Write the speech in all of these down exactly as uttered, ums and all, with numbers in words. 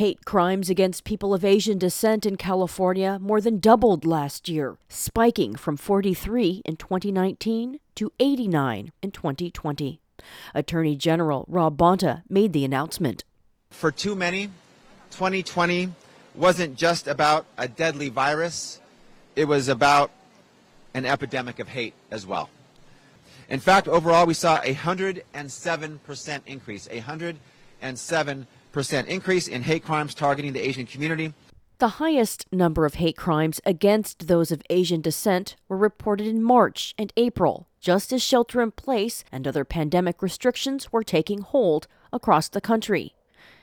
Hate crimes against people of Asian descent in California more than doubled last year, spiking from forty-three in twenty nineteen to eighty-nine in twenty twenty. Attorney General Rob Bonta made the announcement. For too many, twenty twenty wasn't just about a deadly virus. It was about an epidemic of hate as well. In fact, overall, we saw a one hundred seven percent increase, a one hundred seven percent increase in hate crimes targeting the Asian community. The highest number of hate crimes against those of Asian descent were reported in March and April, just as shelter-in-place and other pandemic restrictions were taking hold across the country.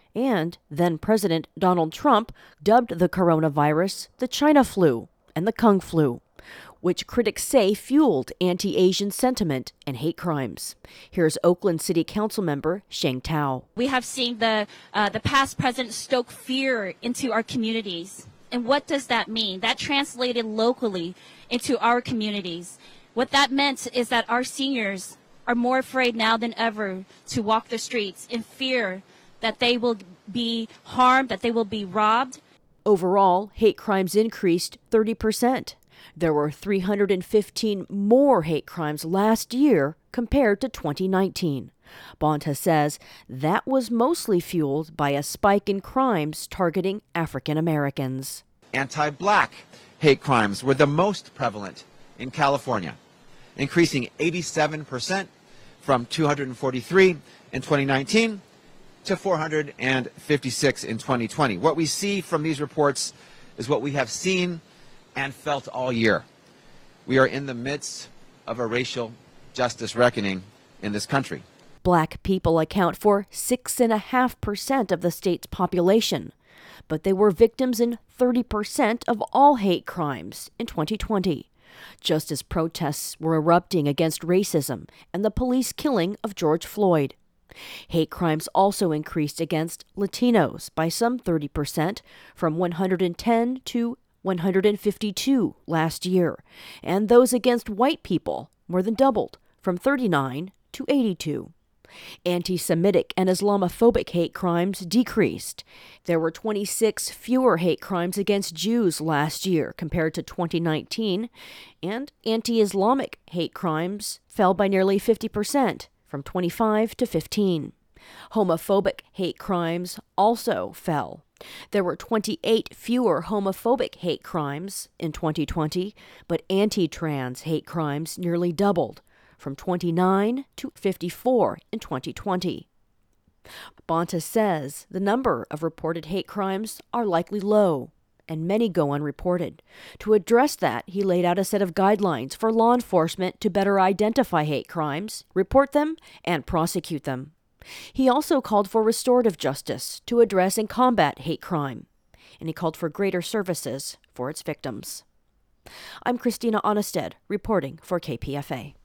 And then-President Donald Trump dubbed the coronavirus the China flu and the Kung flu, which critics say fueled anti-Asian sentiment and hate crimes. Here's Oakland City Council member Sheng Tao. We have seen the uh, the past president stoke fear into our communities. And what does that mean? That translated locally into our communities. What that meant is that our seniors are more afraid now than ever to walk the streets in fear that they will be harmed, that they will be robbed. Overall, hate crimes increased thirty percent. There were three hundred fifteen more hate crimes last year compared to twenty nineteen. Bonta says that was mostly fueled by a spike in crimes targeting African Americans. Anti-black hate crimes were the most prevalent in California, increasing eighty-seven percent from two hundred forty-three in twenty nineteen to four hundred fifty-six in twenty twenty. What we see from these reports is what we have seen and felt all year. We are in the midst of a racial justice reckoning in this country. Black people account for six point five percent of the state's population, but they were victims in thirty percent of all hate crimes in twenty twenty, just as protests were erupting against racism and the police killing of George Floyd. Hate crimes also increased against Latinos by some thirty percent, from one hundred ten to one hundred fifty-two last year, and those against white people more than doubled, from thirty-nine to eighty-two. Anti-Semitic and Islamophobic hate crimes decreased. There were twenty-six fewer hate crimes against Jews last year compared to twenty nineteen, and anti-Islamic hate crimes fell by nearly fifty percent, from twenty-five to fifteen. Homophobic hate crimes also fell. There were twenty-eight fewer homophobic hate crimes in twenty twenty, but anti-trans hate crimes nearly doubled, from twenty-nine to fifty-four in twenty twenty. Bonta says the number of reported hate crimes are likely low, and many go unreported. To address that, he laid out a set of guidelines for law enforcement to better identify hate crimes, report them, and prosecute them. He also called for restorative justice to address and combat hate crime, and he called for greater services for its victims. I'm Christina Onnested, reporting for K P F A.